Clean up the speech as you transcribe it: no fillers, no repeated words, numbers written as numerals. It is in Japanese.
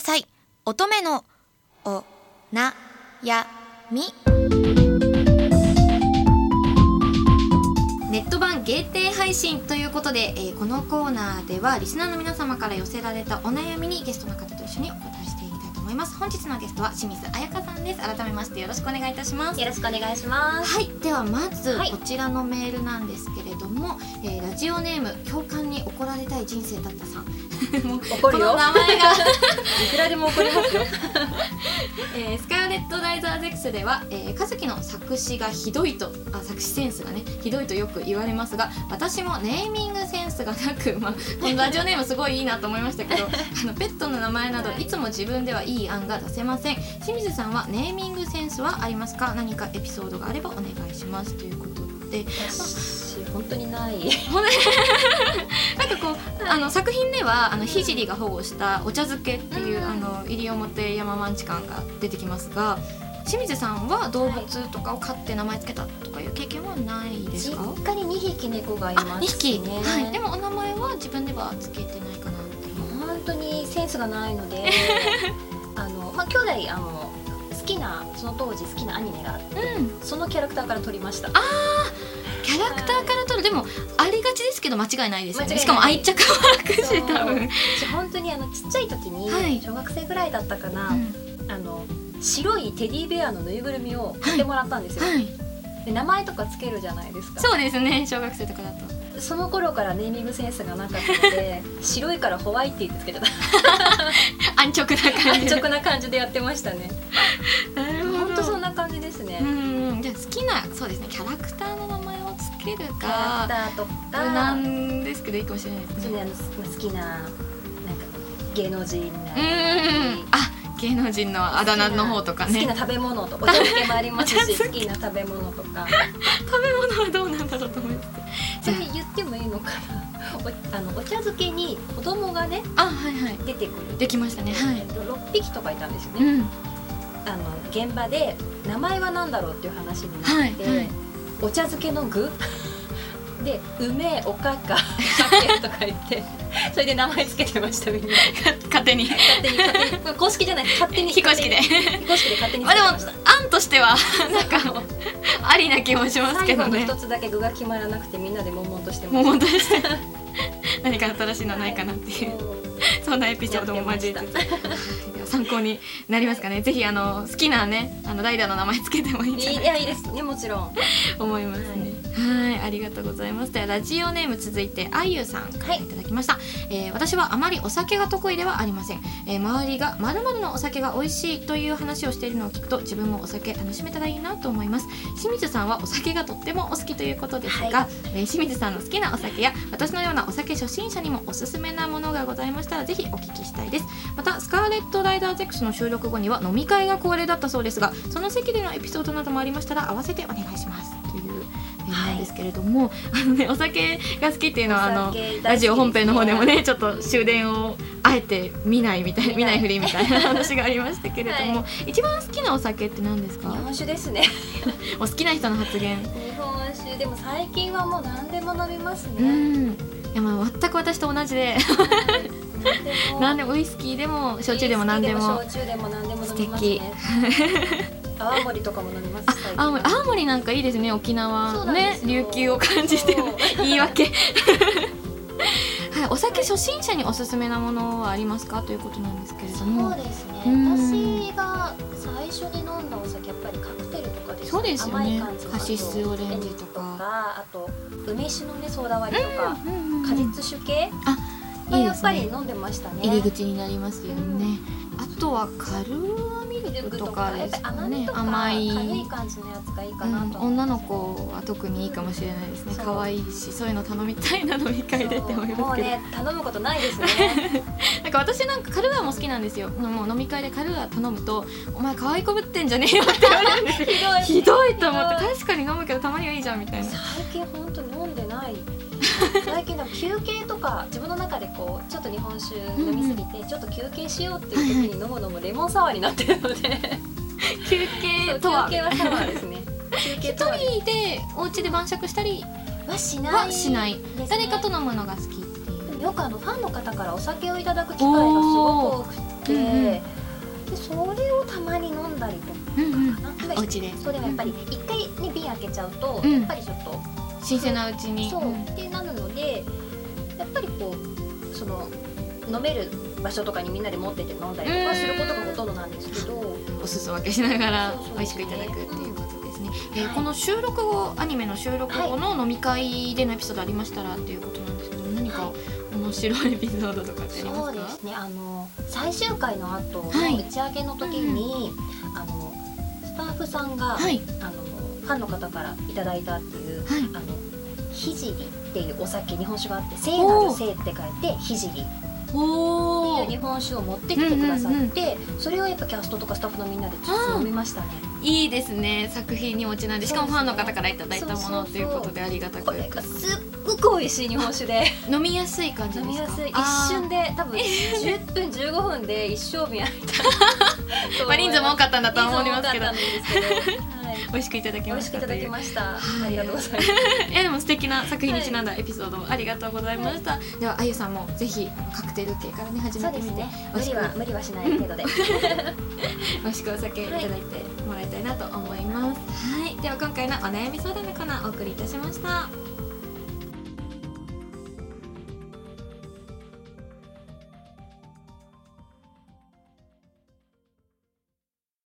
さい。乙女のおなやみ。ネット版限定配信ということで、このコーナーではリスナーの皆様から寄せられたお悩みにゲストの方と一緒にお答えしていきたいと思います。本日のゲストは清水彩香さんです。改めましてよろしくお願いいたします。 よろしくお願いします。 はい、ではまずはいこちらのメールなんですけれども、ラジオネーム教官に怒られたい人生だったさんもう怒るよ。 この名前がいくらでも怒りますよ。 スカーレット・ライザーゼクスでは、和樹の作詞がひどいと作詞センスがねひどいとよく言われますが、私もネーミングセンスがなく、このラジオネームすごいいいなと思いましたけどペットの名前などいつも自分ではいい案が出せません。清水さんはネーミングセンスはありますか？何かエピソードがあればお願いしますということで、 私本当にない。 なんかこう作品では聖が保護したお茶漬けっていう西表山マンチカンが出てきますが、清水さんは動物とかを飼って名前つけたとかいう経験はないですか？ 実家に2匹猫がいますね。 2匹、はい、でもお名前は自分ではつけてないかなっていう。 本当にセンスがないので兄弟好きなその当時好きなアニメがあって、そのキャラクターから撮りました。 キャラクターから撮る、でもありがちですけど間違いないですよね。 間違いない。 しかも愛着も湧くし多分本当にちっちゃい時に、 はい、 小学生ぐらいだったかな、白いテディベアのぬいぐるみを買ってもらったんですよ、はい、で名前とかつけるじゃないですか。 そうですね、小学生とかだと。 その頃からネーミングセンスがなかったので白いからホワイティってつけてた。 安直な感じ安直な感じでやってましたね。 なるほど、 本当そんな感じですね。 じゃあ好きな、そうですね、キャラクターの名前をつけるか、 キャラクターとかなんですけどいいかもしれないですね。 好きななんか芸能人芸能人のあだ名の方とかね。 好きな食べ物とかお茶漬けもありますし好きな食べ物とか食べ物はどうなんだろうと思って、 それ言ってもいいのかな。お茶漬けに子供がね、出てくる。 できましたね、はい、 6匹とかいたんですよね、現場で名前は何だろうっていう話になって、お茶漬けの具で梅おかか酒とか言ってそれで名前つけてました。みんな勝手に公式じゃない、勝手に非公式で勝手につけてました。でも案としてはなんかありな気もしますけどね。 最後の一つだけ具が決まらなくてみんなで悶々としてました。 悶々として何か新しいのないかなっていうそんなエピソードも交えつつ参考になりますかね。ぜひ好きなねライダーの名前つけてもいいんじゃないかな。 いいですね、もちろん思いますね。はい、ありがとうございます。ではラジオネーム続いてあゆさんからいただきました。私はあまりお酒が得意ではありません。周りが〇〇のお酒が美味しいという話をしているのを聞くと自分もお酒楽しめたらいいなと思います。清水さんはお酒がとってもお好きということですが、清水さんの好きなお酒や私のようなお酒初心者にもおすすめなものがございましたらぜひお聞きしたいです。またスカーレット・ライダーゼックスの収録後には飲み会が恒例だったそうですが、その席でのエピソードなどもありましたら合わせてお願いしますというなんですけれども、お酒が好きっていうのはラジオ本編の方でもねちょっと終電をあえて見ないふりみたいな話がありましたけれども、一番好きなお酒って何ですか？ 日本酒ですね。 お好きな人の発言。 日本酒でも最近はもう何でも飲みますね。 いや全く私と同じで何でもウイスキーでも焼酎でも何でも焼酎でも何でも飲みますね。泡盛とかも飲みます。 泡盛なんかいいですね。沖縄ね、琉球を感じてる言い訳はい、お酒初心者におすすめなものはありますかということなんですけれども。 そうですね、私が最初に飲んだお酒やっぱりカクテルとかですね。 そうですよね。 甘い感じのカシスオレンジとかあと梅酒のねソーダ割りとか、果実酒系やっぱり飲んでましたね。 入り口になりますよね。あとはカルーアミルクとかですかね。甘い軽い感じのやつがいいかなと。 女の子は特にいいかもしれないですね。可愛いし、そういうの頼みたいな飲み会でって思いますけど。 もうね頼むことないですね。 なんか私なんかカルーアも好きなんですよ。もう飲み会でカルーア頼むとお前可愛いこぶってんじゃねえよって言われるんですよ。ひどいと思って。確かに飲むけどたまにはいいじゃんみたいな。 最近本当に飲んでない。最近でも休憩とか自分の中でこうちょっと日本酒飲みすぎてちょっと休憩しようっていう時に飲むのもレモンサワーになってるので休憩とは休憩はサワーですね。 一人でお家で晩酌したりはしない、 誰かと飲むのが好きっていう。 よくファンの方からお酒をいただく機会がすごく多くて、 たりとか、 お家でそれはやっぱり一回ね瓶開けちゃうと、 うんやっぱりちょっと新鮮なうちにそうってなるので、やっぱりこうその飲める場所とかにみんなで持ってって飲んだりとかすることがほとんどなんですけど、 お裾分けしながらそうそうそう美味しくいただくっていうことですね。 はいこの収録後、アニメの収録後の飲み会でのエピソードありましたらっていうことなんですけど、何か面白いエピソードとかってありますか？ そうですね、最終回の後のはい打ち上げの時に、スタッフさんが、 はいファンの方からいただいたっていう、 はいひじりっていうお酒、日本酒があって、聖なる聖って書いてひじりっておいう日本酒を持ってきてくださって、それをやっぱキャストとかスタッフのみんなで飲みましたね。 いいですね。作品にもちなんで、しかもファンの方からいただいたものということでありがたく、 これがすっごく美味しい日本酒で飲みやすい感じですか？ 飲みやすい、一瞬で多分10分15分で一升瓶あったまあ人数も多かったんだとは思いますけど、美味しくいただき美ました。 味しくいただきました。ありがとうございます。 いやでも素敵な作品にちなんだエピソードありがとうございました。ではあゆさんもぜひカクテル系からね始めてみて、 無理はしない程度で美味しくお酒いただいてもらいたいなと思います。はい、では今回のお悩み相談のコーナーお送りいたしました。